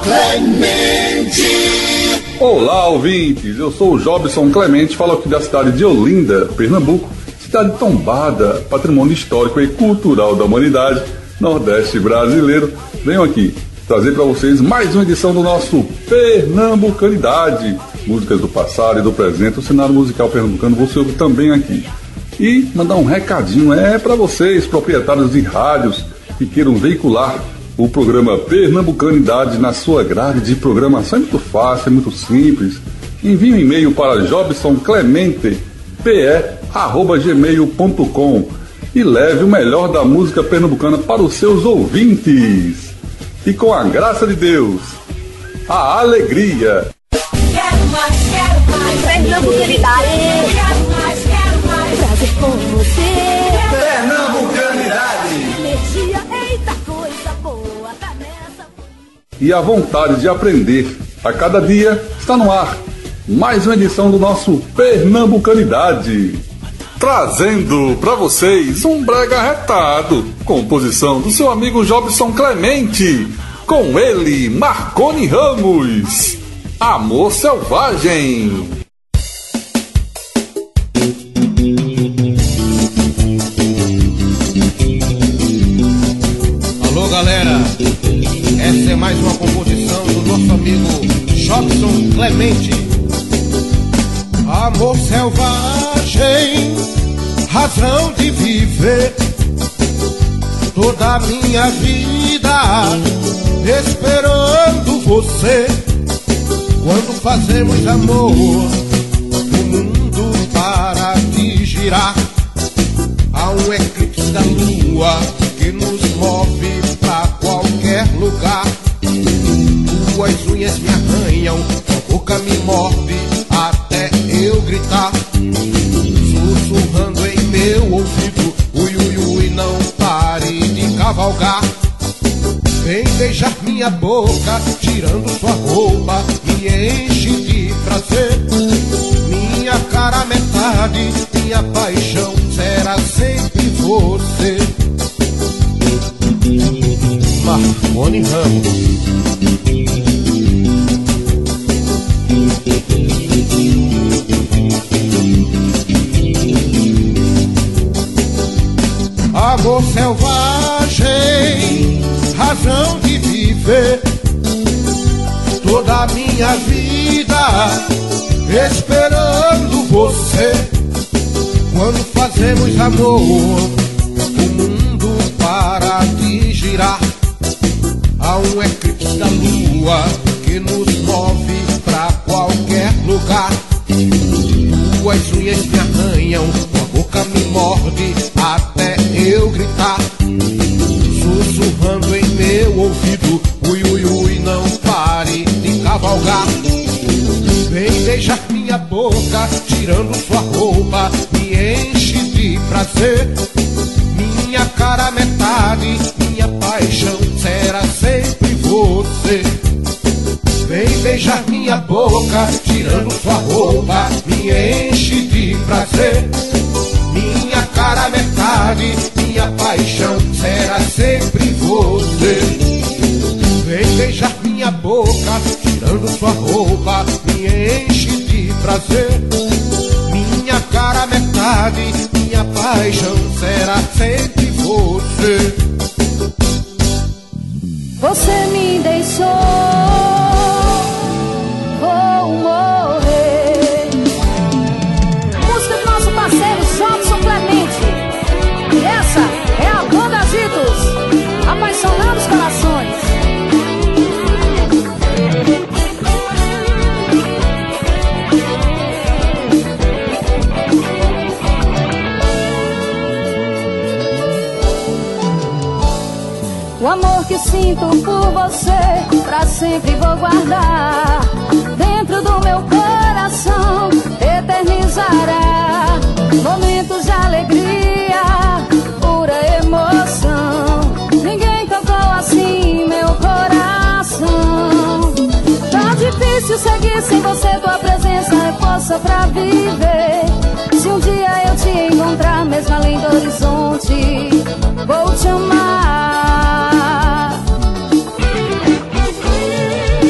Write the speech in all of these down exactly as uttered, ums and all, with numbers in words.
Clemente. Olá, ouvintes, eu sou o Jobson Clemente, falo aqui da cidade de Olinda, Pernambuco, cidade tombada, patrimônio histórico e cultural da humanidade, Nordeste brasileiro. Venho aqui trazer para vocês mais uma edição do nosso Pernambucanidade, músicas do passado e do presente, o cenário musical pernambucano você ouve também aqui. E mandar um recadinho é para vocês, proprietários de rádios que queiram veicular o programa Pernambucanidade na sua grade de programação. É muito fácil, é muito simples. Envie um e-mail para jobsonclemente p e arroba gmail ponto com e leve o melhor da música pernambucana para os seus ouvintes. E com a graça de Deus, a alegria. Quero mais, quero mais. Pernambucanidade. Quero mais, quero mais. Prazer com você. Pernambucanidade. Energia, eita coisa boa, tá nessa. E a vontade de aprender a cada dia está no ar. Mais uma edição do nosso Pernambucanidade, trazendo para vocês um brega retado, composição do seu amigo Jobson Clemente, com ele, Marconi Ramos, Amor Selvagem. Alô galera, essa é mais uma composição do nosso amigo Jobson Clemente. Amor selvagem, razão de viver, toda a minha vida esperando você. Quando fazemos amor, o mundo para de girar. Há um eclipse da lua que nos move pra qualquer lugar. Tuas unhas me arranham, tua boca me morde até eu gritar, sussurrando em meu ouvido, ui ui ui, não pare de cavalgar. Vem beijar minha boca, tirando sua roupa, me enche de prazer. Minha cara metade, minha paixão será sempre você. Marconi Ramos. Amor selvagem, razão de viver, toda a minha vida esperando você. Quando fazemos amor, o mundo para de girar. Há um eclipse da lua que nos move pra qualquer lugar. Tuas unhas me arranham, tua boca me morde até eu gritar, sussurrando em meu ouvido, ui ui ui, não pare de cavalgar. Vem beijar minha boca, tirando sua roupa, me enche de prazer. Minha cara metade, minha paixão será sempre você. Vem beijar minha boca, tirando sua roupa, me enche de prazer. Minha cara metade, minha paixão será sempre você. Vem beijar minha boca, tirando sua roupa, me enche de prazer. Minha cara metade, minha paixão será sempre você. Você me deixou, vou morrer. Música do nosso parceiro Jobson Clemente. E essa é a banda Agitos, apaixonando os corações. O amor que sinto por você, pra sempre vou guardar dentro do meu coração, eternizará momentos de alegria, pura emoção. Ninguém tocou assim meu coração. Tá difícil seguir sem você, tua presença é força pra viver. Se um dia eu te encontrar, mesmo além do horizonte, vou te amar.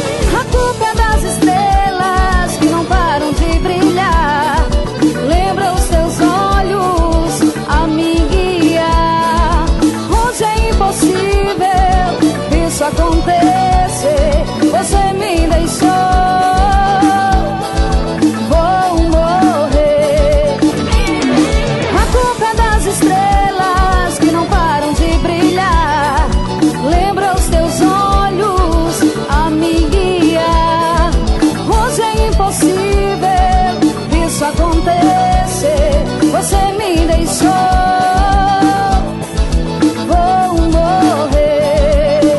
impossível isso acontecer. Você me deixou, vou morrer.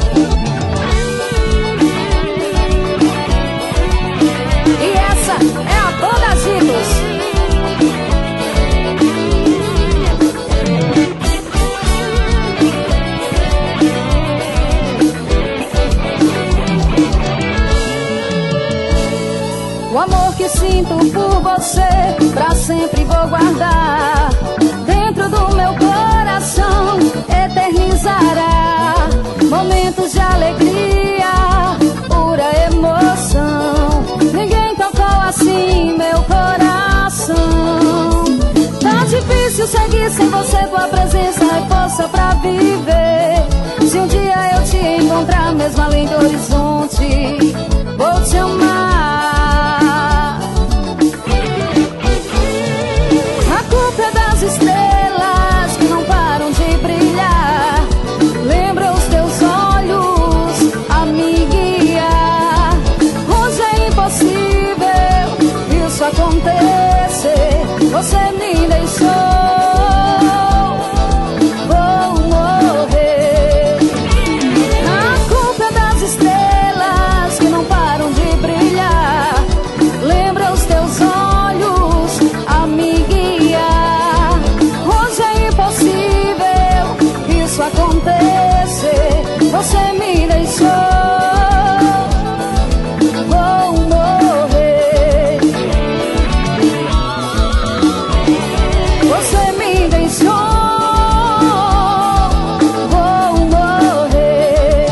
E essa é a banda Giros. O amor que sinto por você, pra sempre vou guardar dentro do meu coração, eternizará momentos de alegria, pura emoção. Ninguém tocou assim meu coração. Tá difícil seguir sem você, tua presença é força pra viver. Se um dia eu te encontrar mesmo além do horizonte, vou te amar. Estrelas que não param de brilhar, lembra os teus olhos a me guiar. Hoje é impossível isso acontecer. Você me deixou, vou morrer. A culpa é das estrelas que não param de brilhar, lembra os teus olhos a me guiar. Isso acontecer, você me deixou, vou morrer. Você me deixou, vou morrer.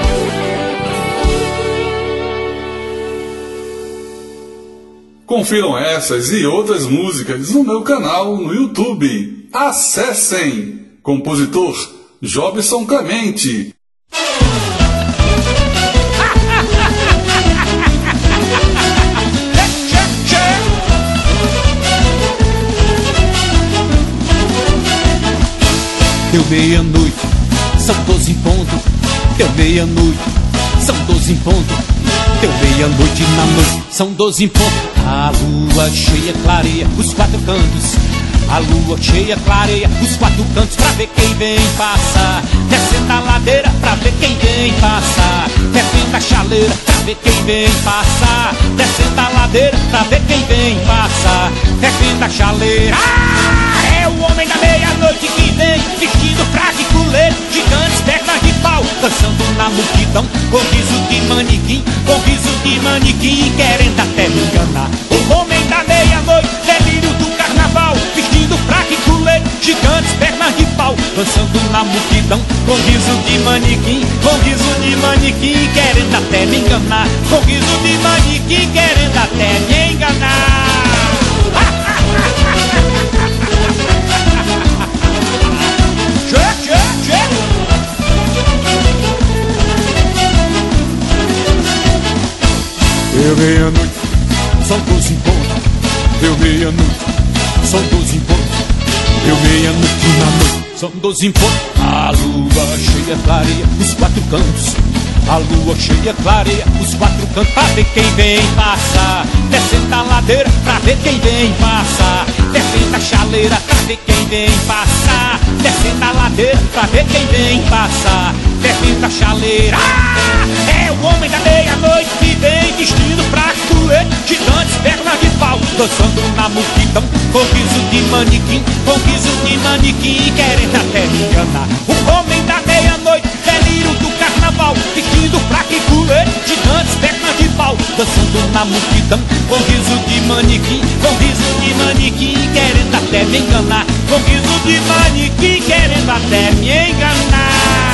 Confiram essas e outras músicas no meu canal no YouTube. Acessem! Compositor Jobson Clemente. Deu meia-noite, são doze em ponto. Deu meia-noite, são doze em ponto. Deu meia-noite na noite, são doze em ponto. A lua cheia clareia os quatro cantos. A lua cheia clareia os quatro cantos pra ver quem vem passar. Descendo a ladeira pra ver quem vem passar. Descendo a chaleira pra ver quem vem passar. Descendo a ladeira pra ver quem vem passar. Descendo a chaleira. Ah, é o homem da meia-noite que vem vestido fraco e colete, gigantes, pernas de pau, dançando na multidão com riso de manequim, com riso de manequim, querendo até me enganar. O homem da meia-noite, delírio do carnaval, vestindo fraco e colete, gigantes, pernas de pau, dançando na multidão com riso de manequim, com riso de manequim, querendo até me enganar. Com riso de manequim, querendo até me enganar. Tchê, tchê, tchê. Deu meia-noite, são doze em ponto. Deu meia-noite, são doze em ponto. Deu meia-noite na noite, são doze em ponto. A lua cheia clareia os quatro cantos. A lua cheia clareia os quatro cantos pra ver quem vem passar. Descendo a ladeira pra ver quem vem passar. Descendo a chaleira pra ver quem vem passar. Descendo a ladeira pra ver quem vem passar. Descendo a chaleira. Ah, é o homem da meia-noite que vem vestido fraco, colete, gigantes, pernas de pau, dançando na multidão com riso de manequim, com riso de manequim, querendo até me enganar. O homem da meia-noite, delírio do carnaval, vestido fraco e colete, gigantes, pernas de pau, dançando na multidão com riso de manequim, com riso de manequim, querendo até me enganar. Com riso de manequim, querendo até me enganar.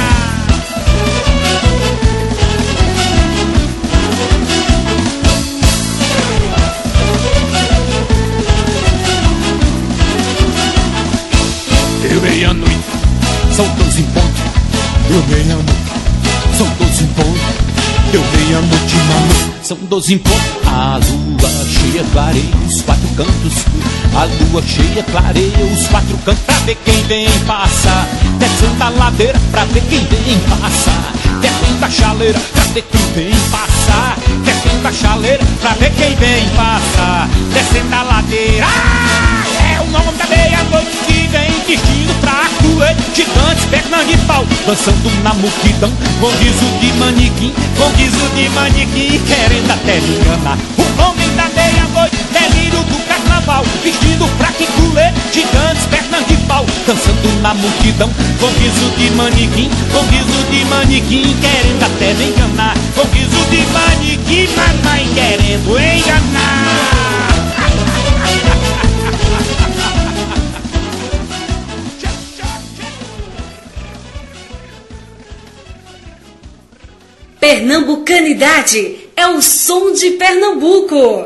Deu meia-noite, são doze em ponto. Deu meia-noite, são doze em ponto. Deu meia-noite na noite, são doze em ponto. A lua cheia clareia os quatro cantos. A lua cheia clareia os quatro cantos pra ver quem vem passar. Descendo a ladeira pra ver quem vem passar. Descendo a chaleira pra ver quem vem passar. acendo a chaleira pra ver quem vem passar, descendo a ladeira. Ah, é o nome da meia-noite que vem vestido pra cruel, gigantes, pernas de pau, dançando na multidão, com guiso de manequim, com guiso de manequim, querendo até me enganar. O nome da meia-noite, delírio do carnaval, vestido pra cruel, gigantes, pernas de pau, dançando na multidão, com guiso de manequim, com guiso de manequim, querendo até me enganar. Com guiso de manequim, mamãe querendo enganar. Pernambucanidade é o som de Pernambuco.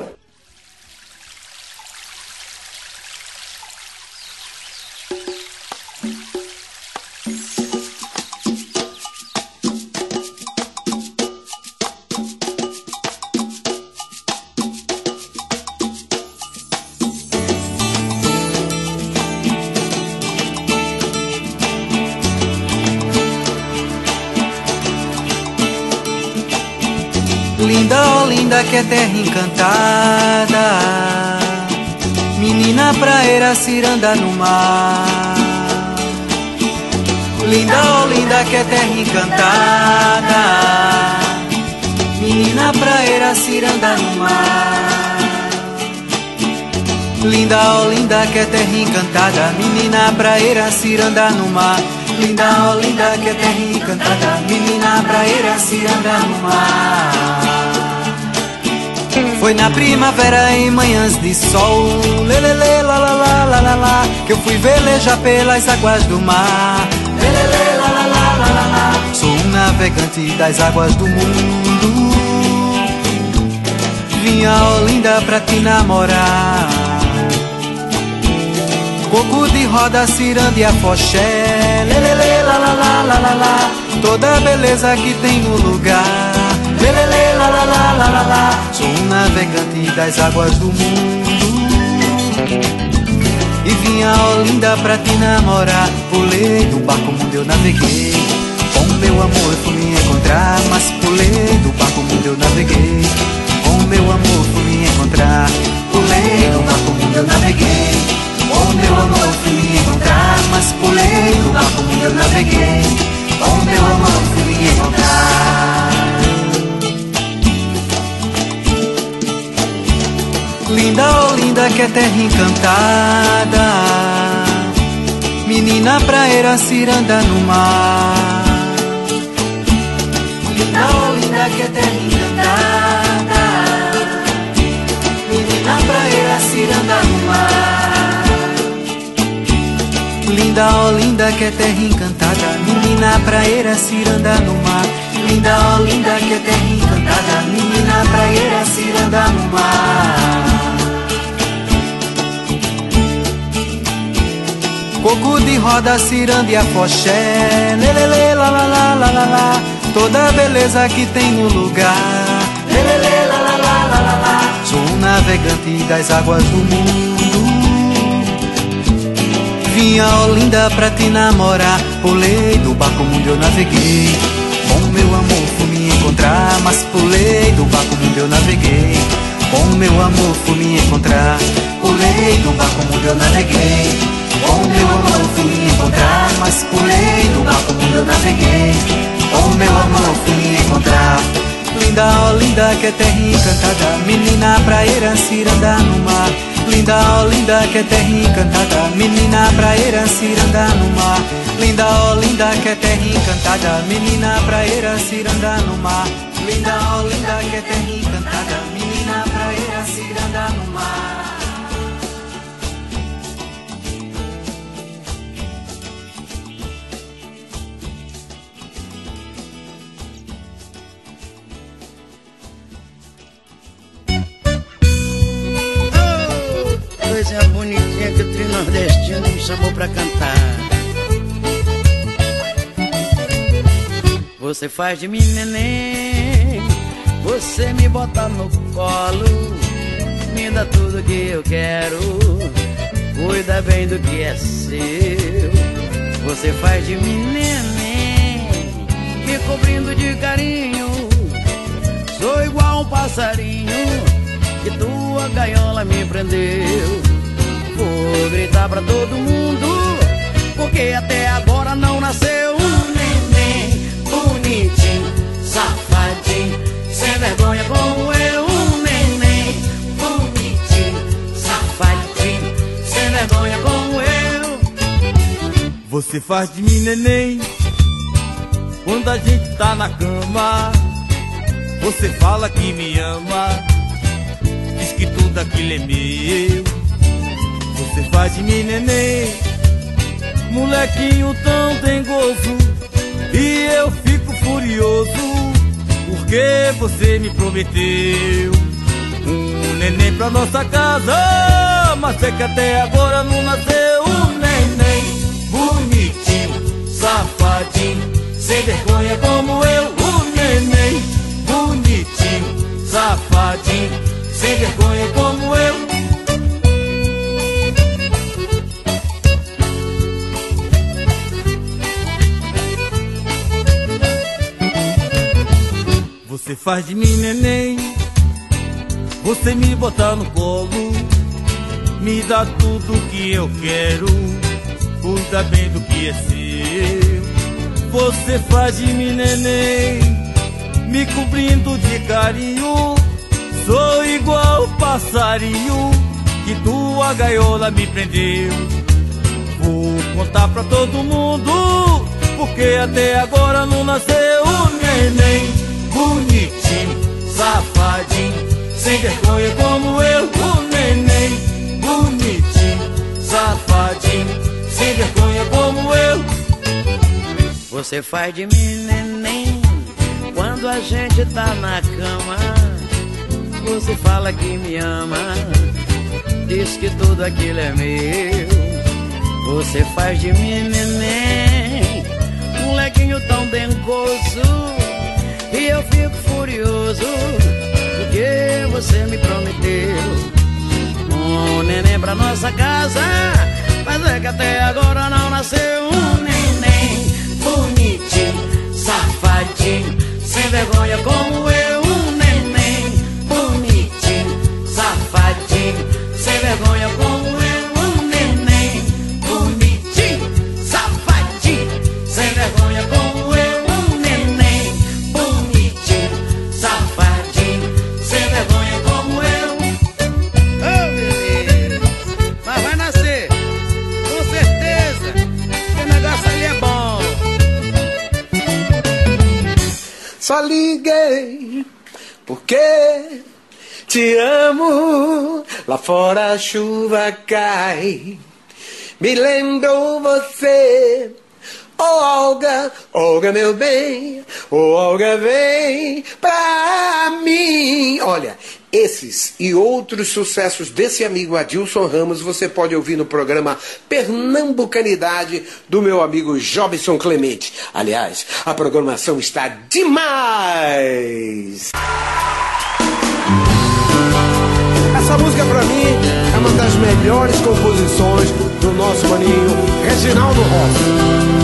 Linda, oh linda, que é terra encantada, menina praeira, ciranda no mar. Linda, oh linda, que é terra encantada, menina praeira, ciranda no mar. Linda, oh linda, que é terra encantada, menina praeira, ciranda no mar. Linda, oh linda, que é terra encantada, menina praeira, ciranda no mar. Foi na primavera em manhãs de sol, lelele, la la la la la la, que eu fui velejar pelas águas do mar. Lelele, la la la la la la. Sou um navegante das águas do mundo, vinha, ó linda, pra te namorar. Coco de roda, ciranda e afoxé, lelele, la la la la la la, toda a beleza que tem no lugar. Lelele, la la la la la la. Sou um navegante das águas do mundo, e vinha, ó linda, pra te namorar. Pulei do barco mundo eu naveguei, com meu amor eu fui me encontrar. Mas pulei do barco mundo eu naveguei, com meu amor fui me encontrar. Pulei do barco mundo eu naveguei, com meu amor fui me encontrar. Mas pulei do barco mundo eu naveguei, com meu amor fui me encontrar. Linda, oh linda, que é terra encantada, menina praeira, ciranda no mar. Linda, oh linda, que é terra encantada, menina praeira, ciranda no mar. Linda, oh linda, que é terra encantada, menina praeira, ciranda no mar. Linda, oh linda, que é terra encantada, menina praeira, ciranda no mar. Coco de roda, ciranda e afoxé, lelele, la la la la la la, toda a beleza que tem no lugar. Lelele, la la la la la la. Sou um navegante das águas do mundo, vinha, ó linda, pra te namorar. Pulei do barco mundo eu naveguei, com meu amor fui me encontrar. Mas pulei do barco mundo eu naveguei, com meu amor fui me encontrar. Pulei do barco mundo eu naveguei, com meu amor fui me encontrar. Mas pulei do barco mundo eu naveguei, com meu amor fui me encontrar. Linda, ó linda, que é terra encantada, menina praeira, ciranda no mar. Linda, ó linda, que é terra encantada, menina praeira, ciranda no mar. Linda, ó linda, que é terra encantada, menina praeira, ciranda no mar. Linda, ó linda, que é terra encantada, menina praeira, ciranda no mar. Coisa bonitinha que o trio nordestino me chamou pra cantar. Você faz de mim neném, você me bota no colo, me dá tudo que eu quero, cuida bem do que é seu. Você faz de mim neném, me cobrindo de carinho, Sou igual um passarinho que tua gaiola me prendeu. Vou gritar pra todo mundo, porque até agora não nasceu um neném bonitinho, safadinho, sem vergonha como eu. Um neném bonitinho, safadinho, sem vergonha como eu. Você faz de mim neném quando a gente tá na cama. Você fala que me ama, diz que tudo aquilo é meu. Você faz de mim neném molequinho tão dengoso, e eu fico furioso porque você me prometeu um neném pra nossa casa, mas é que até agora não nasceu. Um neném bonitinho, safadinho, sem vergonha como eu. Um neném bonitinho, safadinho, sem vergonha como eu. Você faz de mim neném, você me bota no colo, me dá tudo que eu quero, cuida bem do que é seu. Você faz de mim neném, me cobrindo de carinho. Sou igual passarinho que tua gaiola me prendeu. Vou contar pra todo mundo, porque até agora não nasceu um neném bonitinho, safadinho, sem vergonha como eu. Um neném bonitinho, safadinho, sem vergonha como eu. Você faz de mim neném quando a gente tá na cama. Você fala que me ama, diz que tudo aquilo é meu. Você faz de mim neném molequinho tão dengoso, e eu fico furioso porque você me prometeu um neném pra nossa casa, mas é que até agora não nasceu. Um neném bonitinho, safadinho, sem vergonha como eu. Um neném bonitinho, safadinho, sem vergonha como eu. Um neném bonitinho, safadinho, sem vergonha como eu. Um neném bonitinho, safadinho, sem vergonha como eu. Oh, bebê, mas vai nascer, com certeza, que o negócio ali é bom. Só liguei porque te amo. Lá fora a chuva cai, me lembrou você. Oh Olga, Olga meu bem, oh Olga vem pra mim. Olha, esses e outros sucessos desse amigo Adilson Ramos você pode ouvir no programa Pernambucanidade do meu amigo Jobson Clemente. Aliás, a programação está demais! Essa música pra mim é uma das melhores composições do nosso maninho Reginaldo Rossi.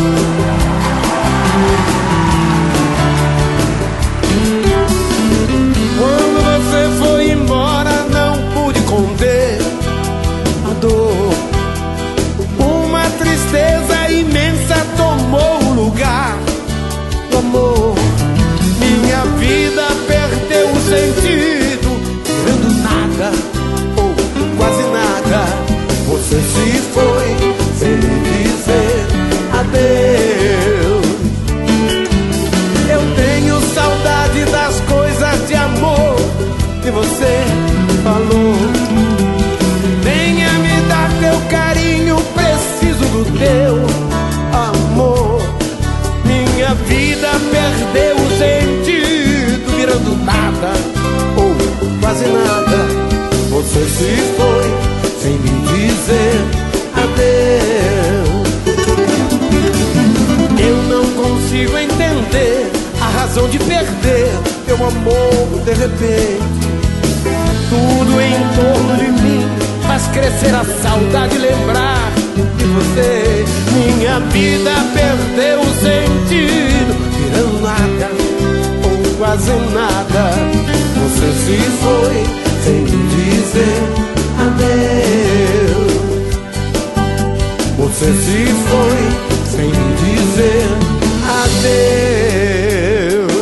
Quando você foi embora não pude conter a dor. Uma tristeza imensa tomou o lugar do amor. Minha vida perdeu o sentido, vendo nada ou quase nada. Você se foi sem me dizer adeus. Eu tenho saudade das coisas de amor que você falou. Venha me dar teu carinho, preciso do teu amor. Minha vida perdeu o sentido, virando nada ou quase nada. Você se foi sem me dizer adeus. Eu não consigo entender a razão de perder teu amor de repente. Tudo em torno de mim faz crescer a saudade, lembrar de você. Minha vida perdeu o sentido, virando nada ou quase nada. Você se foi sem me dizer adeus. Você se foi sem me dizer adeus.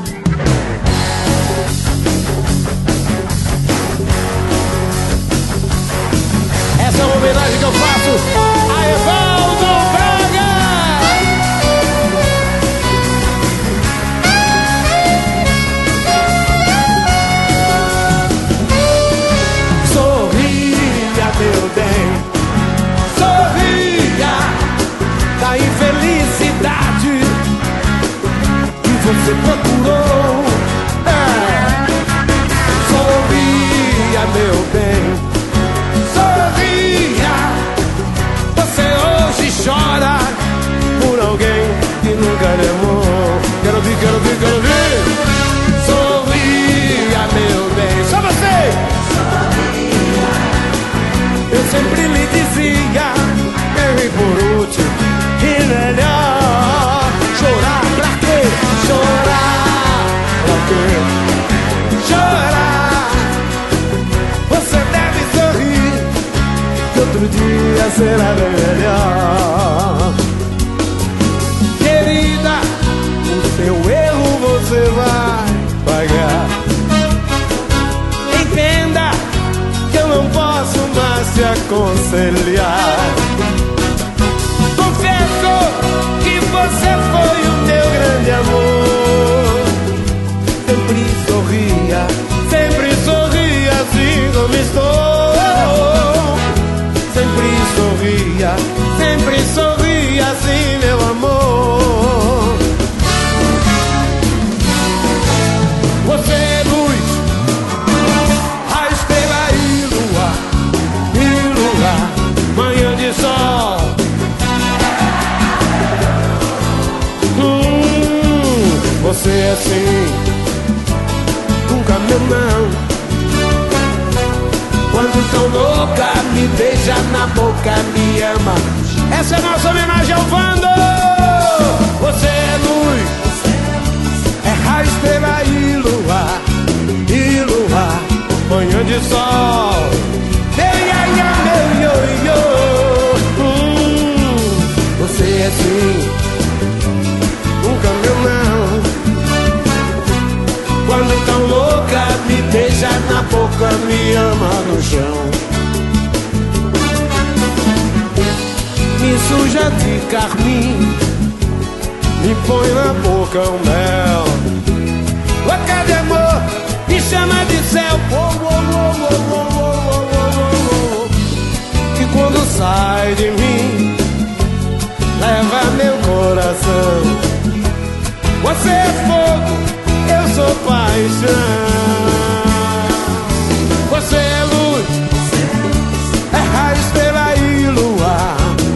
Essa é uma homenagem que eu faço a Evaldo Braga. Sorria, meu bem, sorria da infelicidade que você procurou. É. Sorria, meu bem, sorria. Você hoje chora por alguém que nunca lhe amou. Quero ouvir, quero ouvir, quero ouvir. Sorria, meu bem, só você. Eu sempre lhe dizia, eu e por último, e melhor chorar pra quê? Chorar pra quê? Chorar. Você deve sorrir, que outro dia será bem melhor. Querida, o seu erro você vai pagar. Entenda que eu não posso mais te aconselhar. Confesso que você foi o meu grande amor. Sempre sorria, sempre sorria assim como estou. Sempre sorria, sempre sorria assim, meu amor. Você é luz, a estrela e lua, e lua, manhã de sol. Hum, você é assim, nunca meu não. Quando tão louca, me beija na boca, me ama. Essa é a nossa homenagem ao Vando. Você é luz, é a estrela e lua, e lua, manhã de sol. Ei, ai, ai, meu, yo, yo. Hum, você é assim, nunca meu não. Quando tão louca, me beija na boca, me ama no chão. Me suja de carmim, me põe na boca um mel. Louca de amor, me chama de céu. Oh, oh, oh, oh, oh, oh, oh, oh. E quando sai de mim, leva meu coração. Você é fogo, eu sou paixão. Você é luz, é a estrela e lua,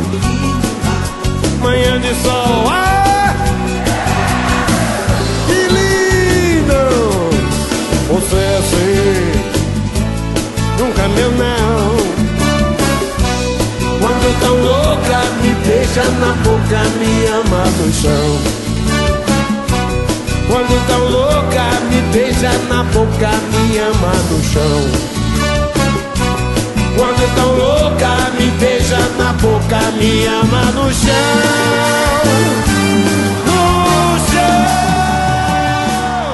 manhã de sol. Ah, que lindo! Você é assim, nunca meu não. Quando tão louca, me beija na boca, me ama no chão. Quando tão louca, me beija na boca, me ama no chão. Quando tão louca, me beija na boca, me ama no chão. No chão.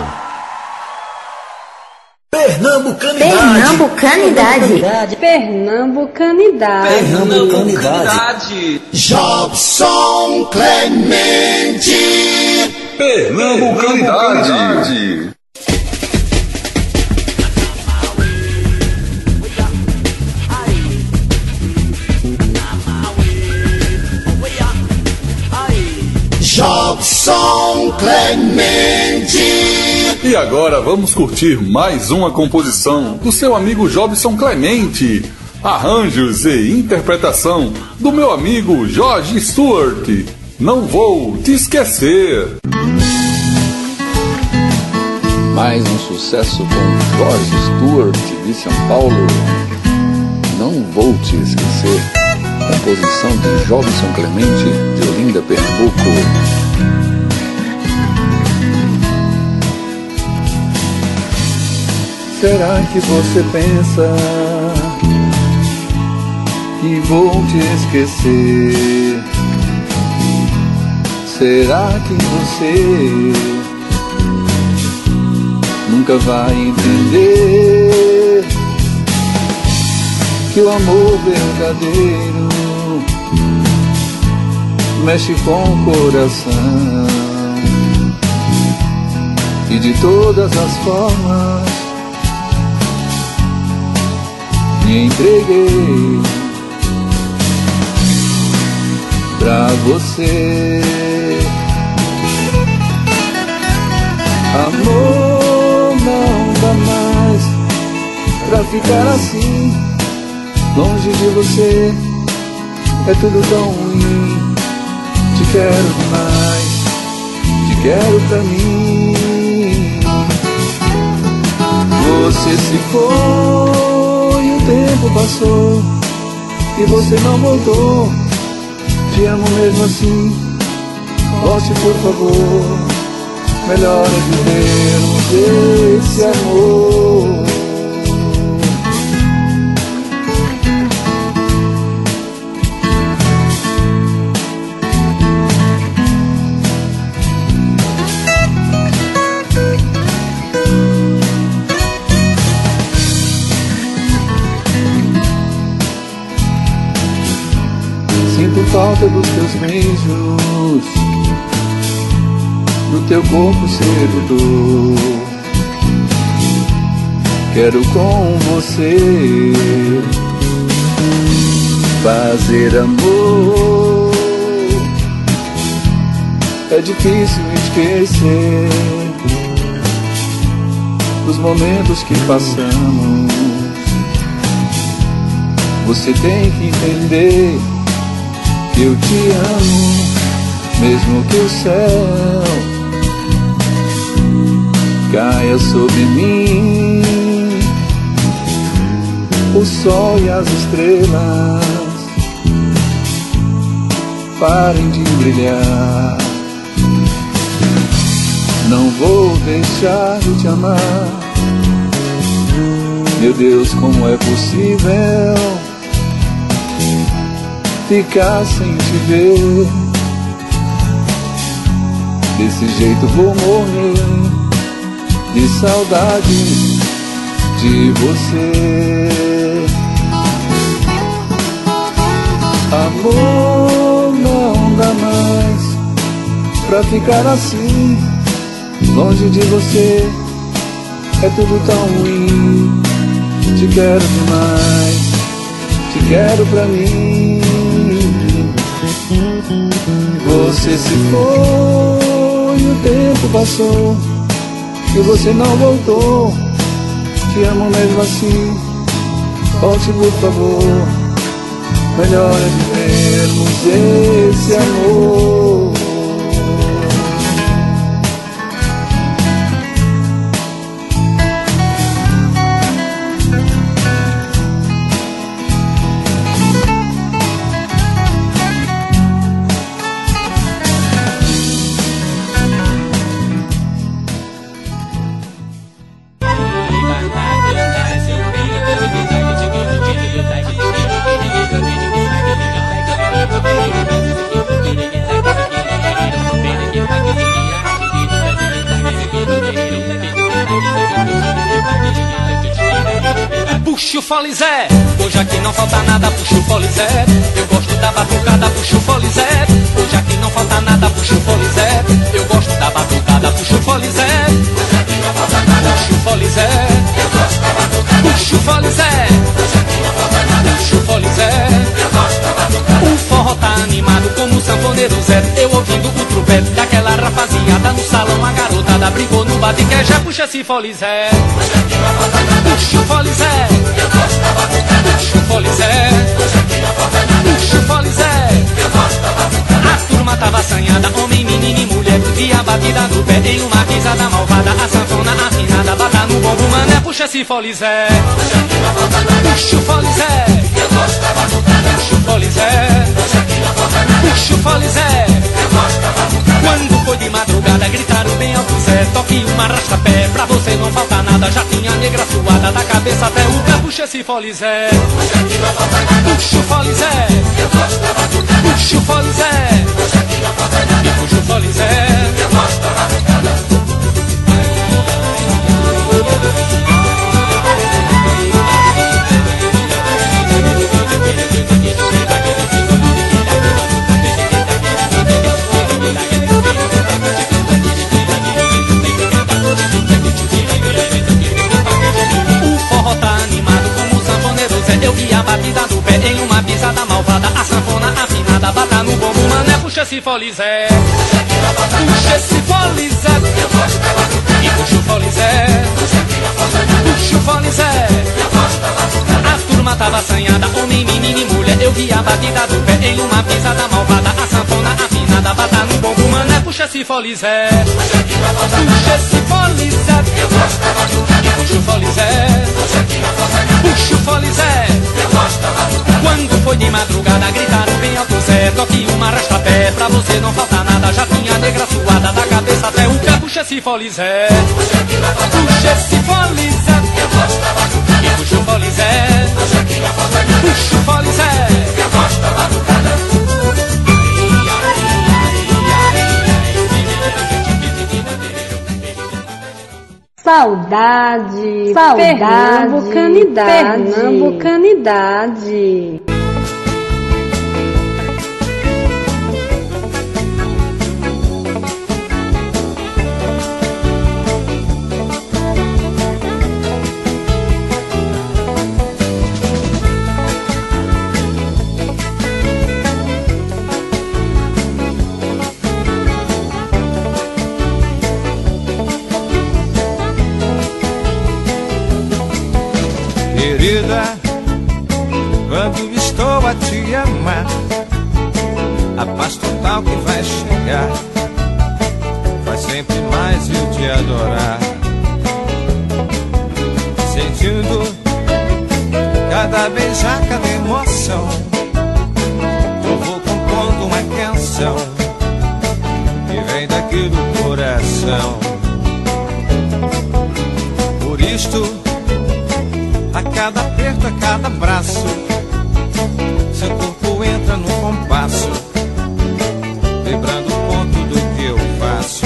Pernambucanidade. Pernambucanidade. Pernambucanidade. Pernambucanidade. Jobson Clemente. Pernambucanidade. Jobson Clemente. E agora vamos curtir mais uma composição do seu amigo Jobson Clemente. Arranjos e interpretação do meu amigo Jorge Stewart. Não vou te esquecer. Mais um sucesso com Jorge Stewart de São Paulo. Não vou te esquecer. Composição de Jobson Clemente de Olinda, Pernambuco. Será que você pensa que vou te esquecer? Será que você nunca vai entender que o amor verdadeiro mexe com o coração e de todas as formas me entreguei pra você. Amor, não dá mais pra ficar assim, longe de você, é tudo tão ruim. Te quero demais, te quero pra mim. Você se foi, o tempo passou e você não voltou. Te amo mesmo assim, volte por favor. Melhor é vivermos esse amor. Sinto falta dos teus beijos, do teu corpo sedutor. Quero com você fazer amor. É difícil esquecer os momentos que passamos. Você tem que entender que eu te amo, mesmo que o céu caia sobre mim, o sol e as estrelas parem de brilhar. Não vou deixar de te amar. Meu Deus, como é possível ficar sem te ver? Desse jeito vou morrer de saudade de você. Amor, não dá mais pra ficar assim, longe de você, é tudo tão ruim. Te quero demais, te quero pra mim. Você se foi, o tempo passou e você não voltou. Te amo mesmo assim, volte por favor. Melhor é vivermos esse amor. Puxa o fole Zé, hoje aqui não falta nada, puxa o fole Zé. Eu gosto da batucada, puxa o fole Zé. Hoje aqui não falta nada, puxa o fole Zé. Eu gosto da batucada, puxa o fole Zé. Hoje aqui não falta nada, puxa o fole Zé. Eu gosto da batucada, puxa o fole Zé. Hoje aqui não falta nada, puxa o fole Zé. Eu gosto da batucada. O forró tá animado como o sanfoneiro Zé. Eu ouvindo o trompete daquela rapaziada no salão, a garotada brincou no bate-quer. Já puxa esse fole Zé. Hoje aqui não falta nada, puxa o fole Zé. Eu gosto da batucada, puxa o fole Zé. Hoje aqui não falta nada, puxa o fole Zé. Eu gosto da batucada. A turma tava assanhada, homem, menino e mulher. E a batida no pé em uma risada malvada. A sanfona afinada, bata no bombo, mané, puxa esse fole Zé. Hoje aqui não falta nada, puxa o fole Zé. Eu gosto da batucada, puxa o fole Zé. Hoje aqui não falta nada, puxa o fole Zé. Eu gosto da batucada. Quando foi de madrugada, gritaram bem alto Zé. Toque uma arrasta-pé, pra você não faltar nada. nada, já tinha negra suada, da cabeça até o pé, puxa esse folizé. Puxa o folizé, puxa o folizé, e puxa o folizé. Eu vi a batida do pé em uma pisada malvada, a sanfona afinada, bata no bombo, mané, puxa esse folizé. Puxa esse folizé, e puxa o folizé. Puxa o folizé. A turma tava assanhada, homem, menino e mulher. Eu vi a batida do pé em uma pisada malvada, a sanfona afinada, bata no bombo, mané, puxa esse folizé. Puxa esse folizé, e puxa o folizé. Puxa o folizé. Quando foi de madrugada, gritaram bem alto Zé, toque uma arrasta-pé, pra você não faltar nada, já tinha negra suada, da cabeça até o pé, puxa esse folizé. Puxa esse folizé, e puxa o folizé. Puxa o folizé. Saudade, saudade, pernambucanidade, pernambucanidade. Querida, quando estou a te amar, a paz total que vai chegar faz sempre mais eu te adorar. Sentindo cada beijar, cada emoção, eu vou compondo uma canção que vem daqui do coração. Por isto, a cada aperto, a cada abraço, seu corpo entra no compasso, vibrando o ponto do que eu faço.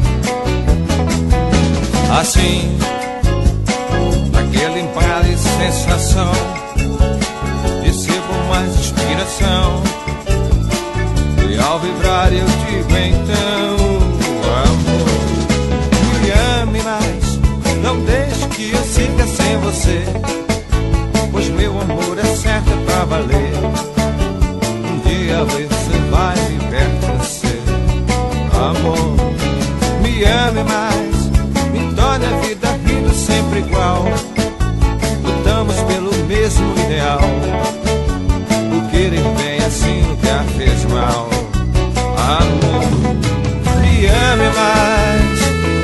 Assim, naquele embalo, sensação, recebo mais inspiração, e ao vibrar eu digo então, amor, me ame mais, não deixe que eu siga sem você, pois meu amor é certo, é pra valer. Um dia você vai me pertencer. Amor, me ame mais, me torne a vida rindo sempre igual. Lutamos pelo mesmo ideal, o querer bem assim nunca fez mal. Amor, me ame mais.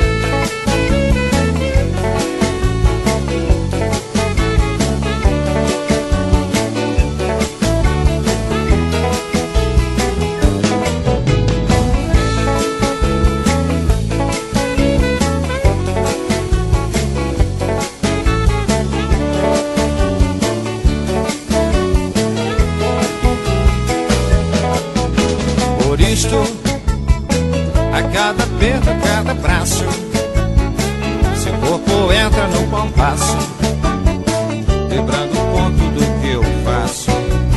A cada aperto, a cada abraço, seu corpo entra no compasso, vibrando o ponto do que eu faço.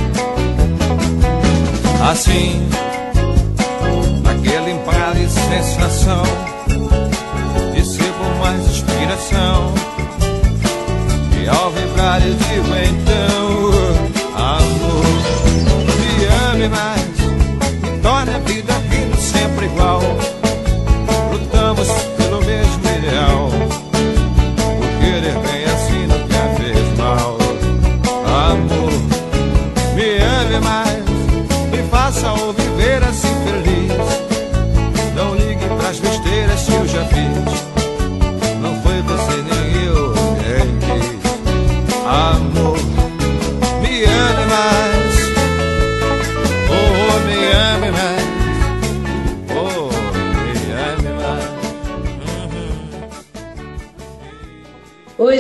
Assim, naquele embalo e sensação, recebo mais inspiração, e ao vibrar eu digo então, amor, me ame mais, torne a vida rindo sempre igual. Lutamos pelo mesmo ideal, o querer bem assim nunca fez mal. Amor, me ame mais, me faça o viver assim feliz. Não ligue pras besteiras que eu já fiz, não foi você nem eu quem quis. Amor,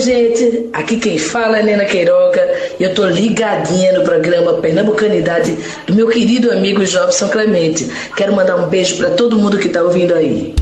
gente, aqui quem fala é Nena Queiroga e eu tô ligadinha no programa Pernambucanidade do meu querido amigo Jobson Clemente. Quero mandar um beijo pra todo mundo que tá ouvindo aí.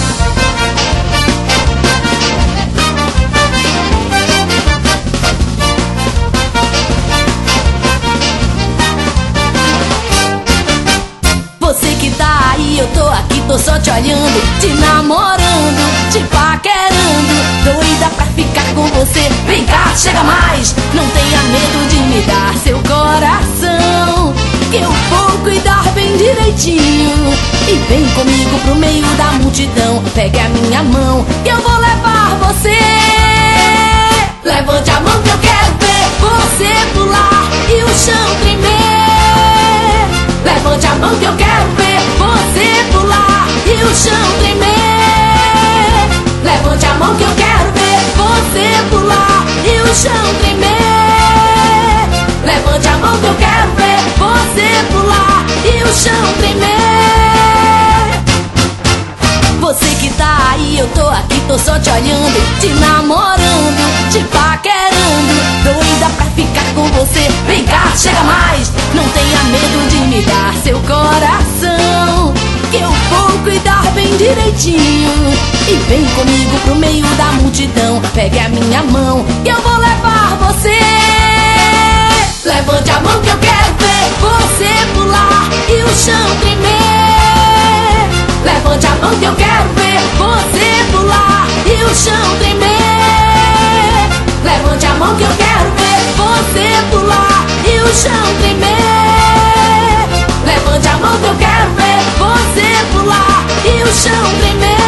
Você que tá aí, eu tô aqui, tô só te olhando, te namorando, te paquerando, doida pra ficar com você. Vem cá, chega mais, não tenha medo de me dar seu coração, que eu vou cuidar bem direitinho. E vem comigo pro meio da multidão, pegue a minha mão, que eu vou levar você. Levante a mão que eu quero ver você pular e o chão tremer. Levante a mão que eu quero ver você pular e o chão tremer. Levante a mão que eu quero ver você pular e o chão tremer. Levante a mão que eu quero ver você pular e o chão tremer. Você que tá aí, eu tô aqui, tô só te olhando, te namorando, te paquerando, doida pra ficar com você. Vem cá, chega mais, não tenha medo de me dar seu coração, que eu vou cuidar bem direitinho. E vem comigo pro meio da multidão, pegue a minha mão, que eu vou levar você. Levante a mão que eu quero ver você pular e o chão tremer. Levante a mão que eu quero ver você pular e o chão tremer. Levante a mão que eu quero ver você pular e o chão tremer. Levante a mão que eu quero ver você pular e o chão tremer.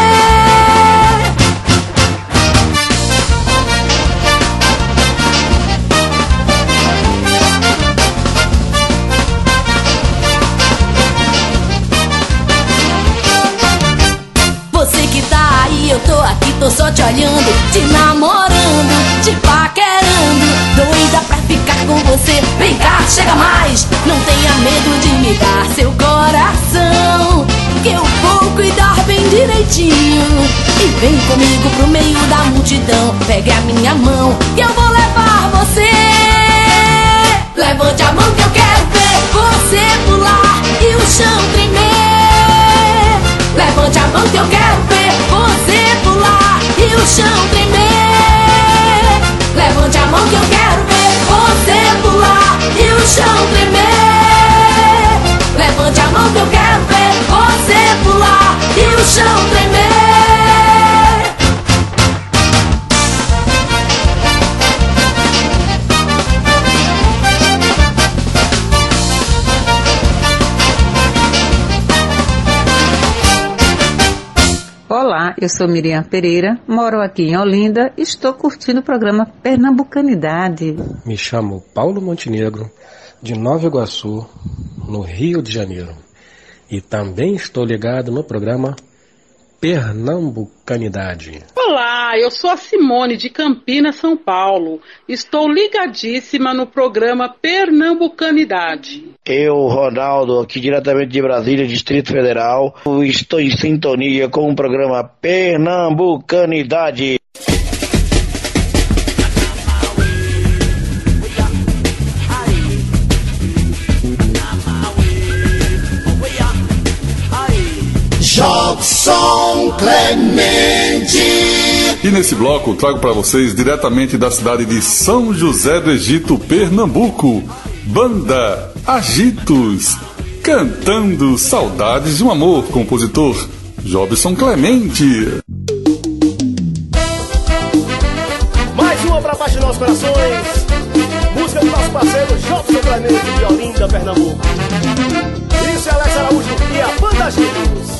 Você que tá aí, eu tô aqui, tô só te olhando, te namorando, te paquerando, doida pra ficar com você. Vem cá, chega mais, não tenha medo de me dar seu coração, que eu vou cuidar bem direitinho. E vem comigo pro meio da multidão, pegue a minha mão, que eu vou levar você. Levante a mão que eu quero ver você pular e o chão tremer. Levante a mão que eu quero ver você pular e o chão tremer. Levante a mão que eu quero ver você pular e o chão tremer. Levante a mão que eu quero ver você pular e o chão tremer. Olá, eu sou Miriam Pereira, moro aqui em Olinda e estou curtindo o programa Pernambucanidade. Me chamo Paulo Montenegro, de Nova Iguaçu, no Rio de Janeiro. E também estou ligado no programa Pernambucanidade. Olá, eu sou a Simone de Campinas, São Paulo. Estou ligadíssima no programa Pernambucanidade. Eu, Ronaldo, aqui diretamente de Brasília, Distrito Federal, estou em sintonia com o programa Pernambucanidade. Jobson Clemente. E nesse bloco trago para vocês diretamente da cidade de São José do Egito, Pernambuco, banda Agitos, cantando Saudades de um Amor, compositor Jobson Clemente. Mais uma para apaixonar os corações, música do nosso parceiro Jobson Clemente de Olinda, Pernambuco. Isso é Alex Araújo e a banda Agitos.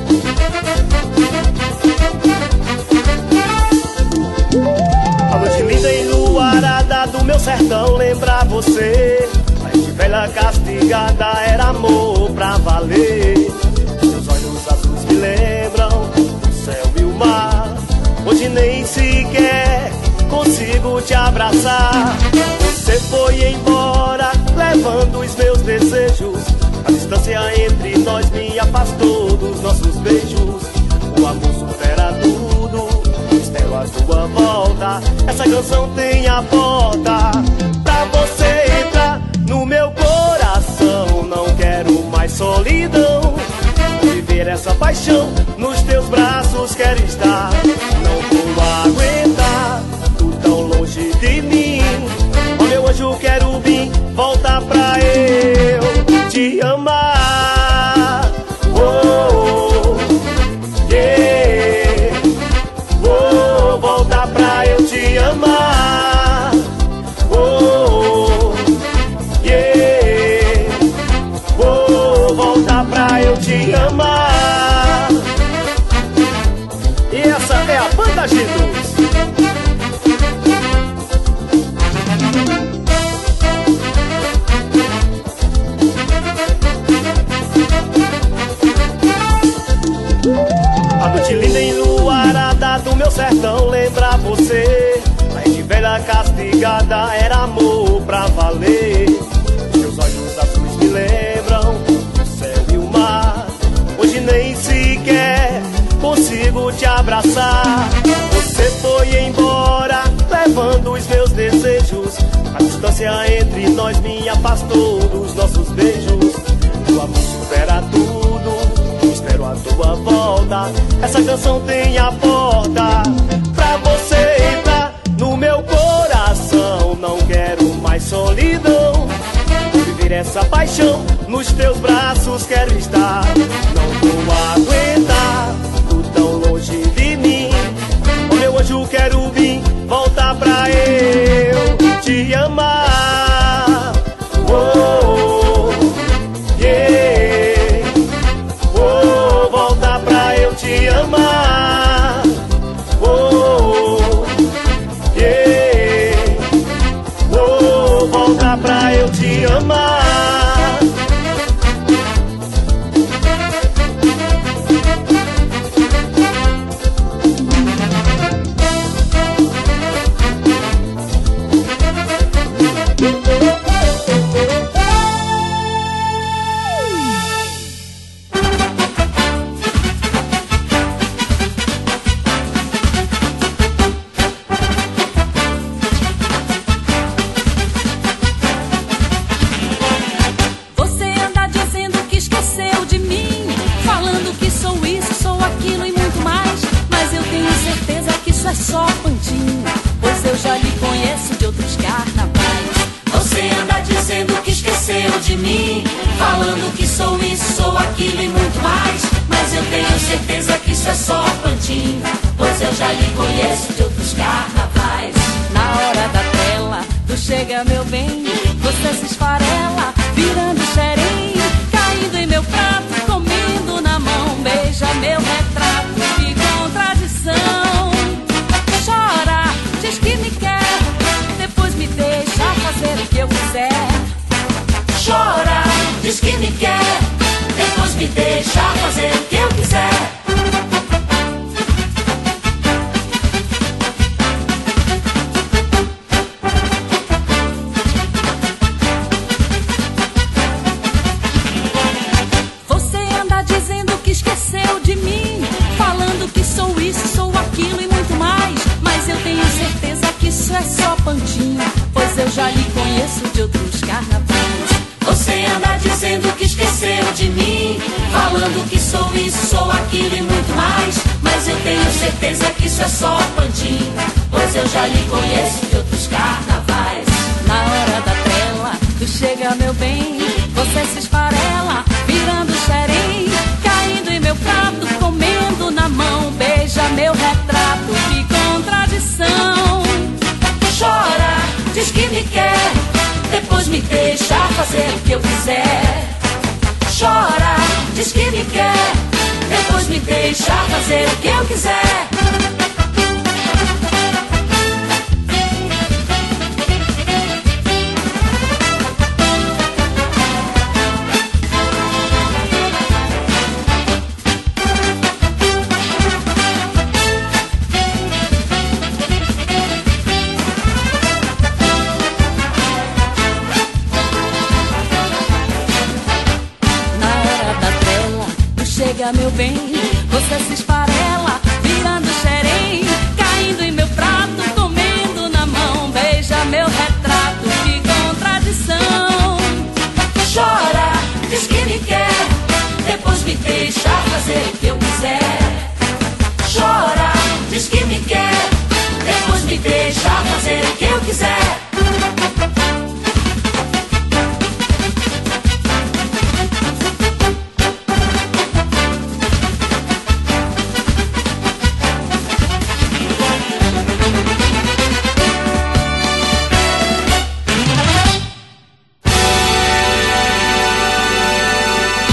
A noite linda e luarada do meu sertão lembra você. A gente velha castigada era amor pra valer. Seus olhos azuis me lembram o céu e o mar. Hoje nem sequer consigo te abraçar. Você foi embora levando os meus desejos. A distância entre nós me afastou dos nossos beijos. O amor supera tudo, espero a tua volta. volta. Essa canção tem a porta pra você entrar no meu coração. Não quero mais solidão, viver essa paixão, nos teus braços quero estar. Não vou aguentar, tu tão longe de mim. Ó meu anjo querubim, volta pra eu te amar. Oh, yeah. Oh, volta pra eu te amar. Oh, yeah. Oh, volta pra eu te amar. E essa é a Banda Gitos. A noite linda enluarada do meu sertão lembra você. A gente velha castigada era amor pra valer. Seus olhos azuis me lembram o céu e o mar. Hoje nem sequer consigo te abraçar. Você foi embora levando os meus desejos. A distância entre nós me afastou dos nossos beijos. O amor supera tudo, espero a tua volta. Essa canção tem a porta pra você entrar no meu coração. Não quero mais solidão, viver essa paixão, nos teus braços quero estar. Não vou aguentar, tu tão longe de mim. Ó meu anjo querubim, volta pra eu te amar. Oh, yeah. Oh, volta pra eu te amar. Oh, yeah. Oh, volta pra eu te amar. Chega meu bem, você se esfarela, virando xerém, caindo em meu prato, comendo na mão, beija meu retrato, que contradição. Chora, diz que me quer, depois me deixa fazer o que eu quiser. Chora, diz que me quer, depois me deixa fazer o que eu quiser. Já lhe conheço de outros carnavais. Você anda dizendo que esqueceu de mim, falando que sou isso, sou aquilo e muito mais. Mas eu tenho certeza que isso é só pantinho, pois eu já lhe conheço de outros carnavais. Na hora da tela, tu chega meu bem, você se esfarela, virando xerém, caindo em meu prato, comendo na mão, beija meu retrato, que contradição. Chora, diz que me quer, depois me deixa fazer o que eu quiser. Chora, diz que me quer, depois me deixa fazer o que eu quiser. Meu bem, você se esfarela, virando xerém, caindo em meu prato, comendo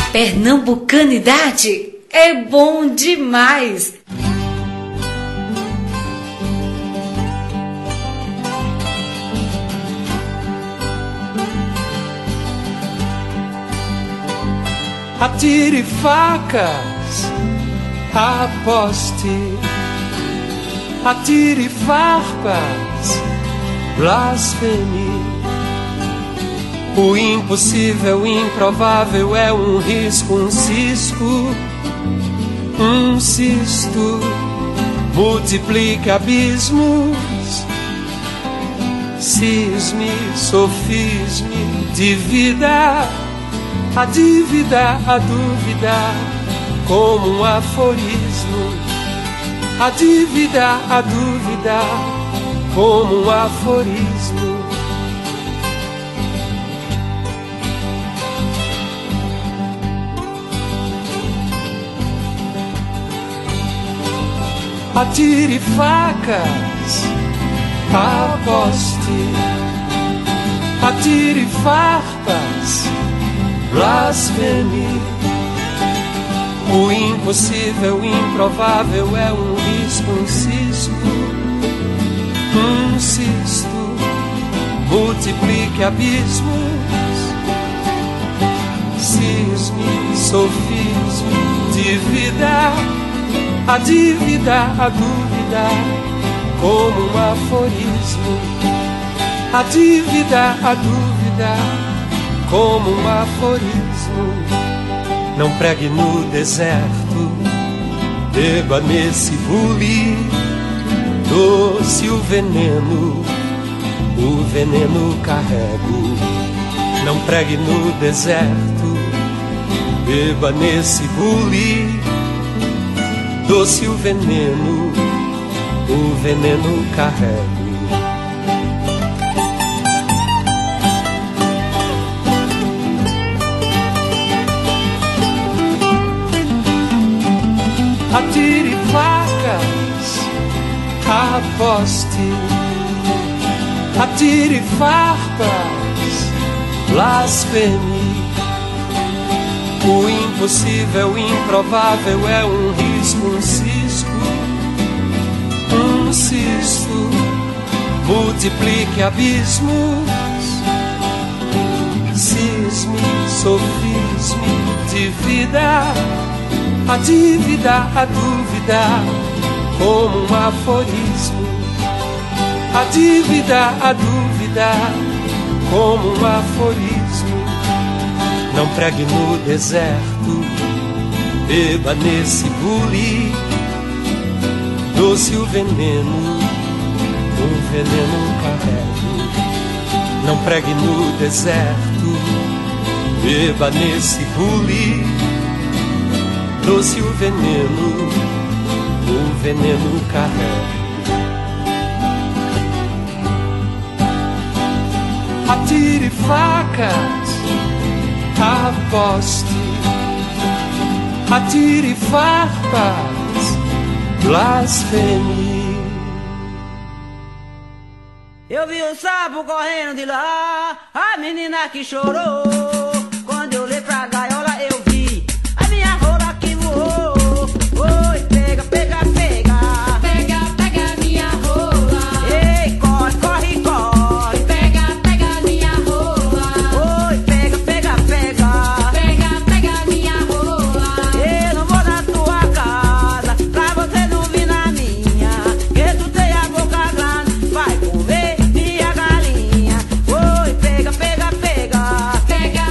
Pernambucanidade é bom demais. Atire facas, aposte, atire farpas, blasfeme. O impossível, improvável é um risco, um cisco, um cisto. Multiplique abismos, cisme, sofisme, divida a dívida, a dúvida, como um aforismo. A dívida, a dúvida, como um aforismo. Atire facas, aposte, atire farpas, blasfeme. O impossível, improvável é um risco, um cisco, um cisto. Multiplique abismos, cisme, sofisme, divida a dívida, a dúvida, como um aforismo. A dívida, a dúvida, como um aforismo. Não pregue no deserto, beba nesse bule, doce o veneno, o veneno carrego. Não pregue no deserto, beba nesse bule, doce o veneno, o veneno carrego. Atire facas, aposte, atire farpas, blasfeme. O impossível, improvável é um risco, um cisco, um cisto. Multiplique abismos, cisme, sofisme, divida a dívida, a dúvida, como um aforismo. A dívida, a dúvida, como um aforismo. Não pregue no deserto, beba nesse bule, doce o veneno, o veneno carrego. Não pregue no deserto, beba nesse bule, doce o veneno, o veneno carrego. Atire facas, aposte, atire farpas, blasfeme. Eu vi o sapo correndo de lá, a menina que chorou. Quando eu olhei pra gaiola eu vi a minha rola que voou. Oi, pega, pega, pega, pega, pega minha rola. Ei, corre, corre, corre, pega, pega minha rola. Oi, pega, pega, pega, pega, pega minha rola. Eu não vou na tua casa pra você não vir na minha, que tu tem a boca grande, vai comer minha galinha. Oi, pega, pega, pega, pega.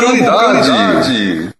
Pernambucanidade.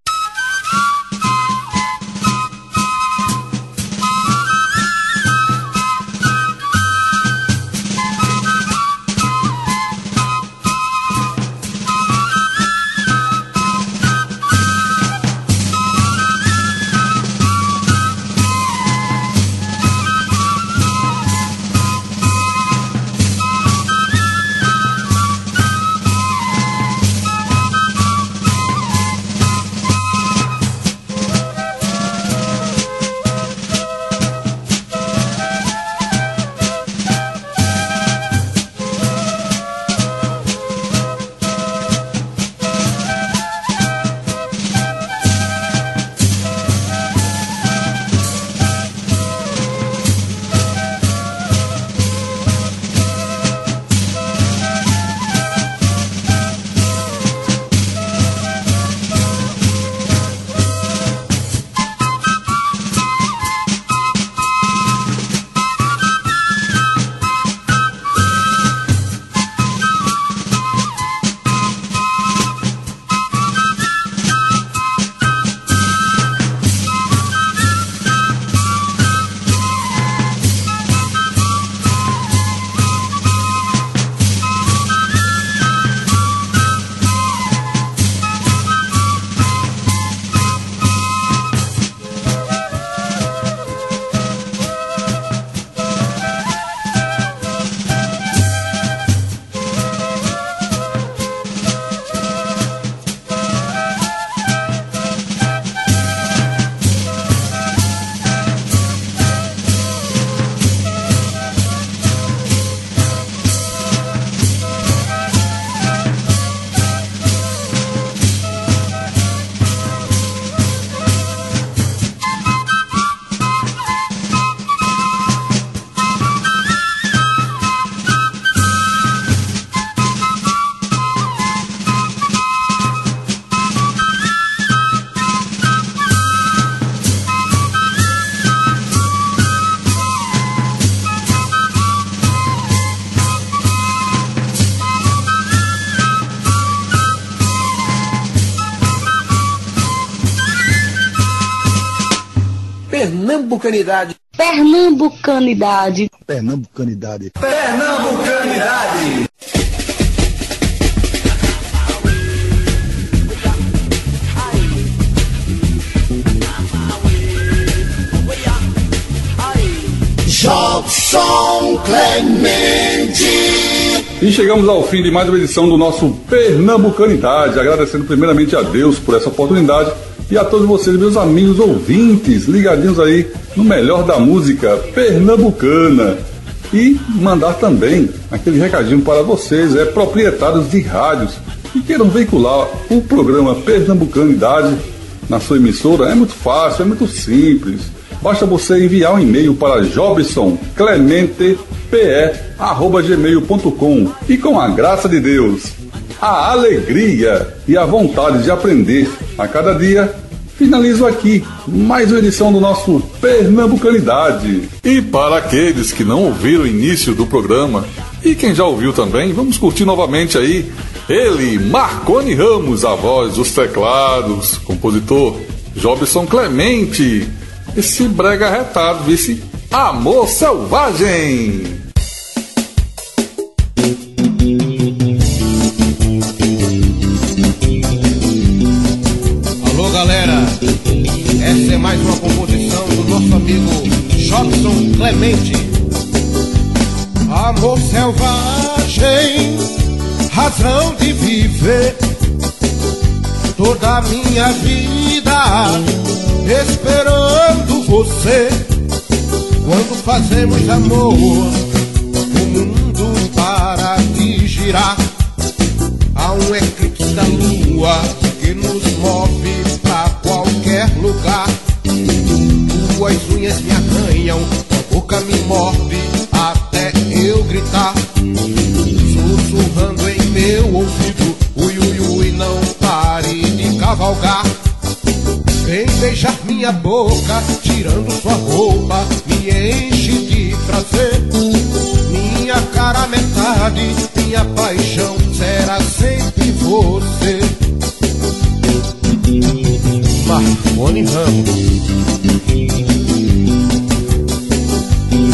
Pernambucanidade. Pernambucanidade. Pernambucanidade. Pernambucanidade. Jobson Clemente. E chegamos ao fim de mais uma edição do nosso Pernambucanidade, agradecendo primeiramente a Deus por essa oportunidade e a todos vocês, meus amigos ouvintes, ligadinhos aí no melhor da música pernambucana. E mandar também aquele recadinho para vocês, é, proprietários de rádios que queiram veicular o programa Pernambucanidade na sua emissora. É muito fácil, é muito simples. Basta você enviar um e-mail para jobson clemente p e arroba gmail ponto com e, com a graça de Deus, a alegria e a vontade de aprender a cada dia, finalizo aqui mais uma edição do nosso Pernambucanidade. E para aqueles que não ouviram o início do programa, e quem já ouviu também, vamos curtir novamente aí ele, Marconi Ramos, a voz dos teclados, compositor Jobson Clemente, esse brega retado, esse Amor Selvagem. Alô, galera, essa é mais uma composição do nosso amigo Jobson Clemente. Amor selvagem, razão de viver, toda a minha vida esperando você. Quando fazemos amor, o mundo para de girar. Há um eclipse da lua que nos move pra qualquer lugar. Tuas unhas me arranham, tua boca me morde até eu gritar. Sussurrando em meu ouvido, ui ui ui, não pare de cavalgar. Vem beijar minha boca, tirando sua roupa, me enche de prazer. Minha cara metade, minha paixão será sempre você.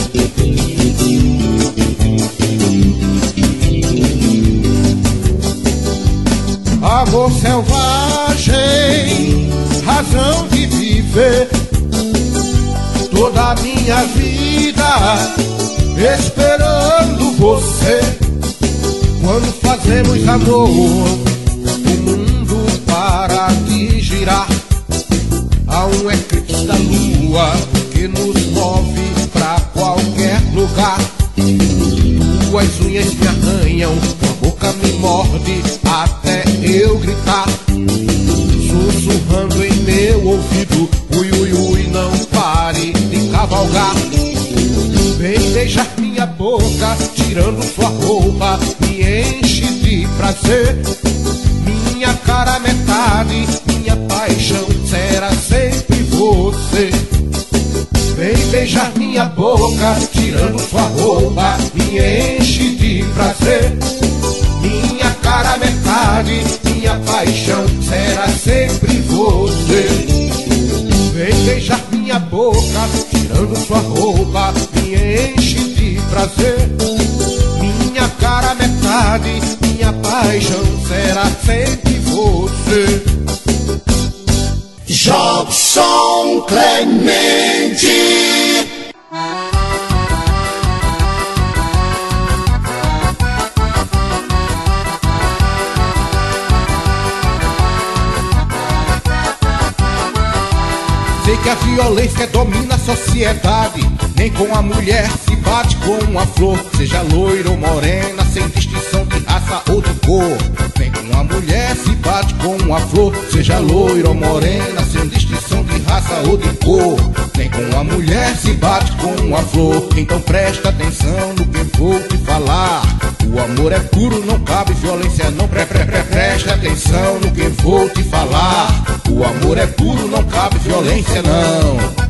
Amor selvagem, razão de viver, toda a minha vida esperando você. Quando fazemos amor, o mundo para de girar. Há um eclipse da lua que nos move pra qualquer lugar. Tuas unhas me arranham, tua boca me morde até eu gritar. Sussurrando em meu ouvido, ui, ui, ui, não pare de cavalgar. Vem beijar minha boca, tirando sua roupa, me enche de prazer. Minha cara metade, minha paixão será sempre você. Vem beijar minha boca, tirando sua roupa, me enche de prazer. Minha cara metade, minha paixão será sempre você. Vem beijar minha boca, tirando sua roupa, me enche de prazer. Minha cara metade, minha paixão será sempre você. Jobson Clemente. Sei que a violência domina a sociedade, nem com a mulher se bate com a flor. Seja loira ou morena, sem distinção de raça ou de cor. Nem com a mulher se bate com a flor. Seja loira ou morena, sem distinção de raça ou de cor. Nem com a mulher se bate com a flor. Então presta atenção no que vou te falar. O amor é puro, não cabe violência não. Pre, pre, pre, presta atenção no que vou te falar. O amor é puro, não cabe violência não.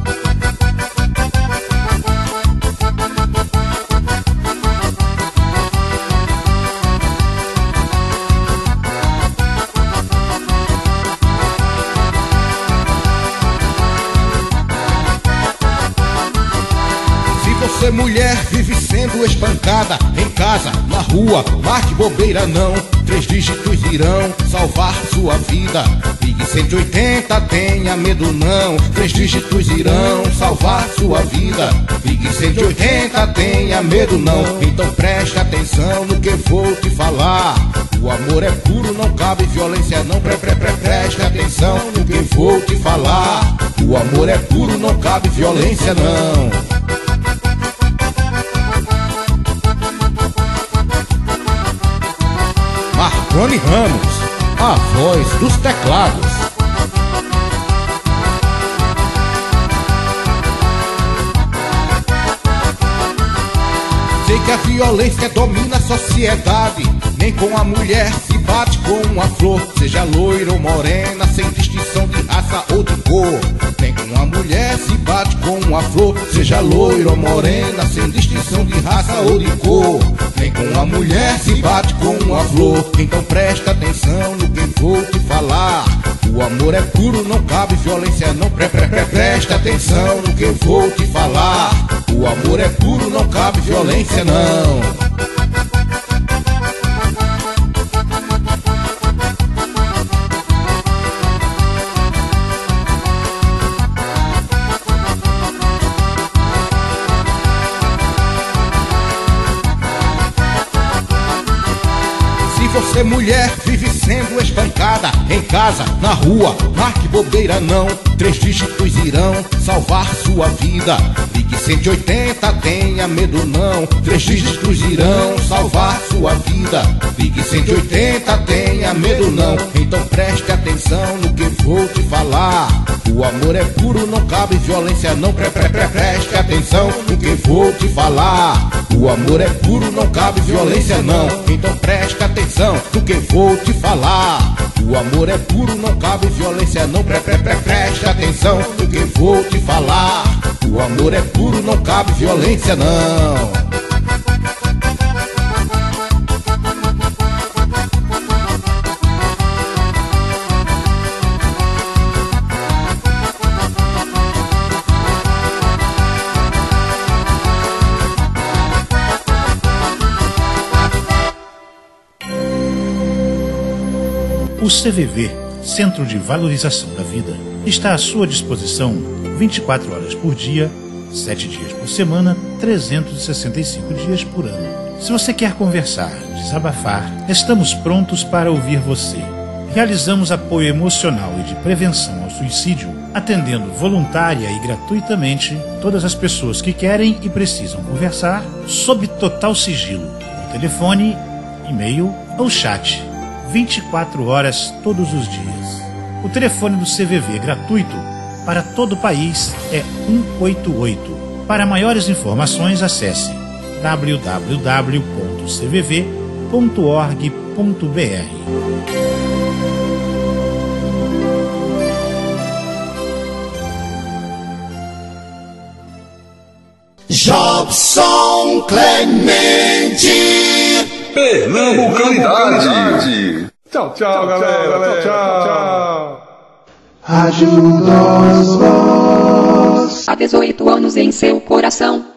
Você mulher vive sendo espancada em casa, na rua, marque bobeira não. Três dígitos irão salvar sua vida. Ligue cento e oitenta, tenha medo não. Três dígitos irão salvar sua vida. Ligue cento e oitenta, tenha medo não. Então preste atenção no que vou te falar. O amor é puro, não cabe violência não. Pre, pre, pre, preste atenção no que vou te falar. O amor é puro, não cabe violência não. Marconi Ramos, a voz dos teclados. Sei que a violência domina a sociedade, nem com a mulher se bate com a flor. Seja loira ou morena, sem distinção de raça ou de cor. Nem com a mulher se bate com a flor. Seja loira ou morena, sem distinção de raça ou de cor. Nem com a mulher se bate com a flor. Então presta atenção no que vou te falar. O amor é puro, não cabe violência não. Pre, pre, pre, presta atenção no que vou te falar. O amor é puro, não cabe violência não. Você mulher vive sendo espancada em casa, na rua, marque bobeira não. Três dígitos irão salvar sua vida. Ligue cento e oitenta, tenha medo não. Três dígitos irão salvar sua vida. Ligue cento e oitenta, tenha medo não. Então preste atenção no que vou te falar. O amor é puro, não cabe violência não. Pre, pre, pre, preste atenção no que vou te falar. O amor é puro, não cabe violência não. Então preste atenção no que vou te falar. O amor é puro, não cabe violência não. Pre, pre, pre, preste atenção no que vou te falar. O amor é puro, não cabe violência não. O C V V, Centro de Valorização da Vida, está à sua disposição vinte e quatro horas por dia, sete dias por semana, trezentos e sessenta e cinco dias por ano. Se você quer conversar, desabafar, estamos prontos para ouvir você. Realizamos apoio emocional e de prevenção ao suicídio, atendendo voluntária e gratuitamente todas as pessoas que querem e precisam conversar sob total sigilo, por telefone, e-mail ou chat, vinte e quatro horas todos os dias. O telefone do C V V gratuito para todo o país é um oito oito. Para maiores informações, acesse w w w ponto c v v ponto org ponto b r. Jobson Clemente, Pernambucanidade. Tchau, tchau, galera. Tchau, tchau, tchau. Rádio Voz. Há dezoito anos em seu coração.